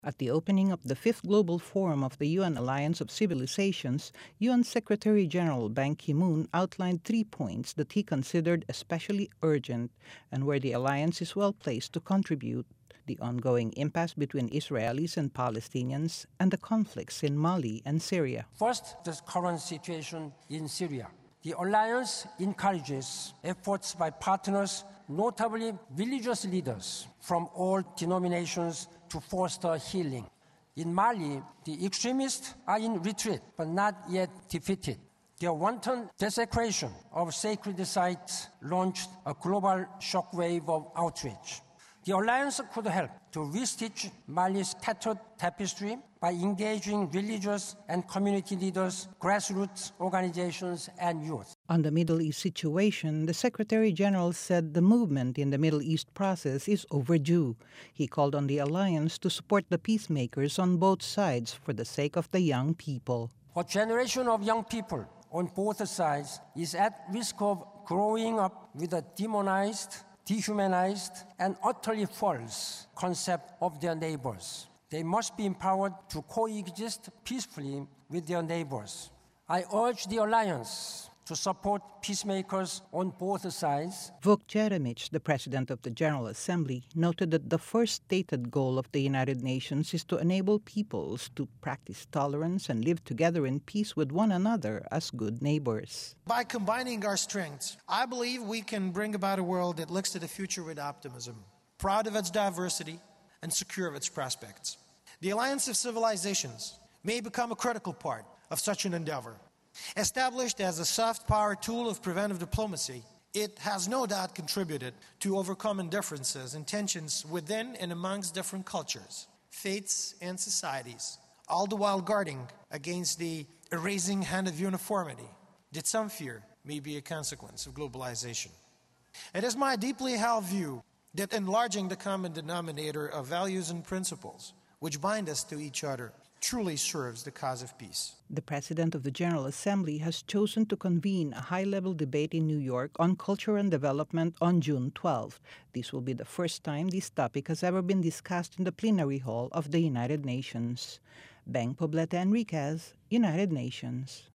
At the opening of the Fifth Global Forum of the UN Alliance of Civilizations, UN Secretary General Ban Ki-moon outlined 3 points that he considered especially urgent and where the alliance is well placed to contribute: the ongoing impasse between Israelis and Palestinians, and the conflicts in Mali and Syria. First, the current situation in Syria. The alliance encourages efforts by partners, notably religious leaders from all denominations, to foster healing. In Mali, the extremists are in retreat, but not yet defeated. Their wanton desecration of sacred sites launched a global shockwave of outrage. The alliance could help to restitch Mali's tattered tapestry by engaging religious and community leaders, grassroots organizations, and youth. On the Middle East situation, the Secretary General said the movement in the Middle East process is overdue. He called on the alliance to support the peacemakers on both sides for the sake of the young people. A generation of young people on both sides is at risk of growing up with a demonized, dehumanized, and utterly false concept of their neighbors. They must be empowered to coexist peacefully with their neighbors. I urge the alliance to support peacemakers on both sides. Vuk Jeremic, the president of the General Assembly, noted that the first stated goal of the United Nations is to enable peoples to practice tolerance and live together in peace with one another as good neighbors. By combining our strengths, I believe we can bring about a world that looks to the future with optimism, proud of its diversity and secure of its prospects. The Alliance of Civilizations may become a critical part of such an endeavor. Established as a soft power tool of preventive diplomacy, it has no doubt contributed to overcoming differences and tensions within and amongst different cultures, faiths, and societies, all the while guarding against the erasing hand of uniformity that some fear may be a consequence of globalization. It is my deeply held view that enlarging the common denominator of values and principles which bind us to each other truly serves the cause of peace. The President of the General Assembly has chosen to convene a high-level debate in New York on culture and development on June 12. This will be the first time this topic has ever been discussed in the plenary hall of the United Nations. Beng Poblete Enriquez, United Nations.